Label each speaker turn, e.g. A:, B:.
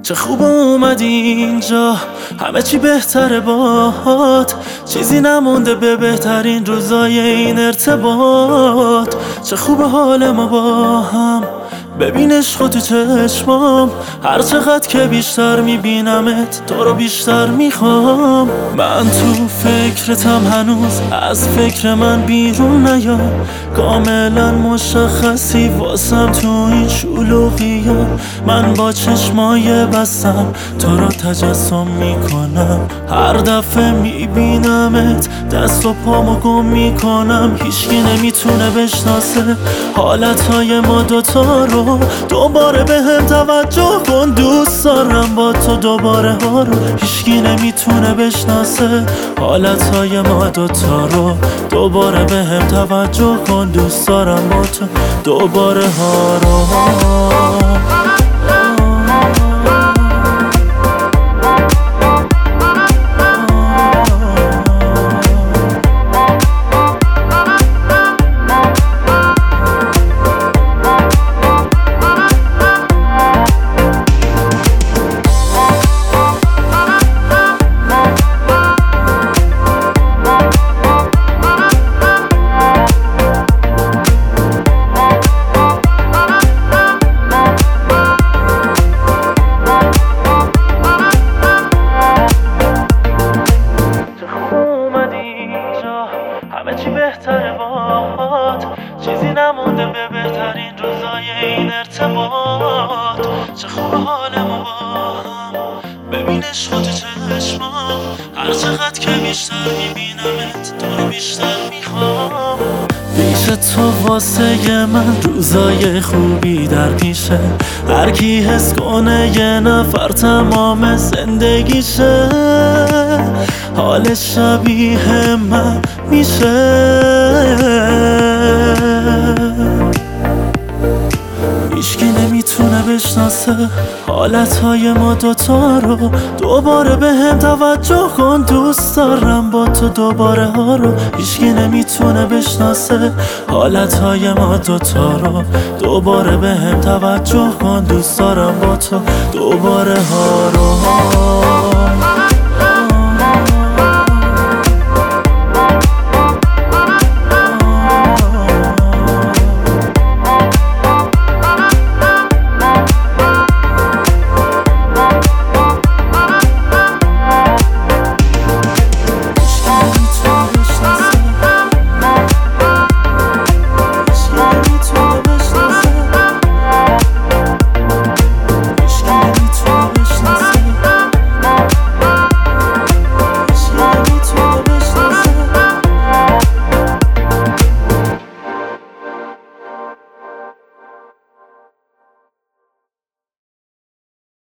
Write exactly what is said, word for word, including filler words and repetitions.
A: چه خوب اومدی اینجا، همه چی بهتره باهات، چیزی نمونده به بهترین روزای این ارتباط. چه خوب حال ما با هم، ببینش خود تو چشمام، هر چقدر که بیشتر میبینمت تو رو بیشتر میخوام. من تو فکرتم هنوز، از فکر من بیرون نیا، کاملا مشخصی واسم تو این شلوغی ها. من با چشمای بستم تو رو تجسم میکنم، هر دفعه میبینمت دست و پامو گم میکنم. هیچکی نمیتونه بشناسه حالتهای ما دوتا رو، دوباره به هم توجه کن، دوست دارم با تو دوباره ها رو. هیچکی نمیتونه بشناسه حالتهای ما دوتا رو، دوباره به هم توجه کن، دوست دارم با تو دوباره ها رو. همه چی بهتره باهات، چیزی نمونده به بهترین روزای این ارتباط. چه خوب حال ما با هم، ببینش خود تو چشمام، هر چقدر که بیشتر میبینمت تو رو بیشتر میخوام. پیش تو واسه من روزای خوبی در پیشه، هر کی حس کنه یه نفر تمام زندگیشه، حال شبیه من میشه. هیچکی نمیتونه بشناسه حالتهای ما دوتا رو، دوباره به هم توجه کن، دوست دارم با تو دوباره ها رو. هیچکی نمیتونه بشناسه حالتهای ما دوتا رو، دوباره به هم توجه کن، دوست دارم با تو دوباره ها رو.